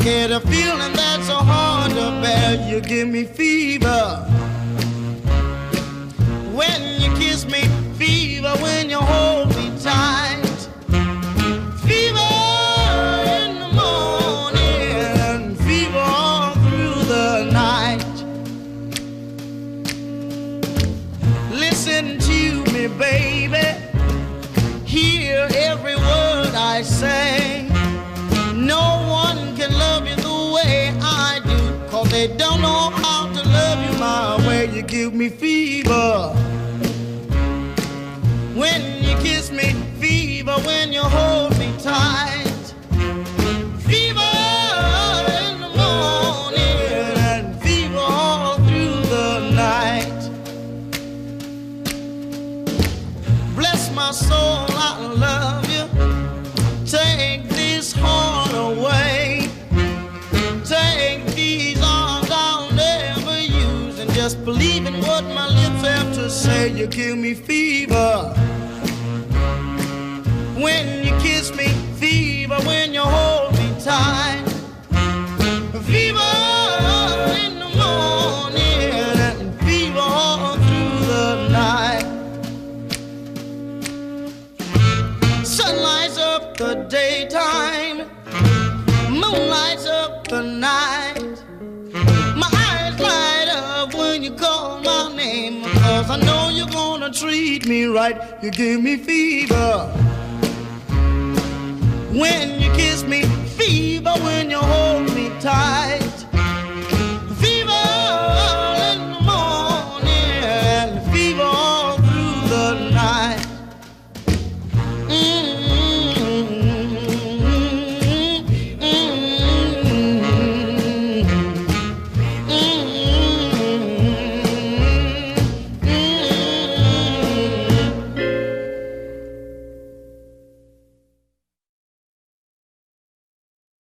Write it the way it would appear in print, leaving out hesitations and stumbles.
get a feeling that's so hard to bear. You give me fever when you kiss me, fever when you hold me tight, fever in the morning, fever all through the night. Listen to me, baby, hear every word I say. No one can love you the way I do, 'cause they don't know how to love you my way. You give me fever when you kiss me, fever when you hold me tight, fever in the morning and fever all through the night. Bless my soul, I love you. Take this heart away. Take these arms I'll never use, and just believe in what my lips have to say. You give me fever when you kiss me, fever when you hold me tight, fever in the morning and fever all through the night. Sun lights up the daytime, moon lights up the night. My eyes light up when you call my name, 'cause I know you're gonna treat me right. You give me fever when you kiss me, fever when you hold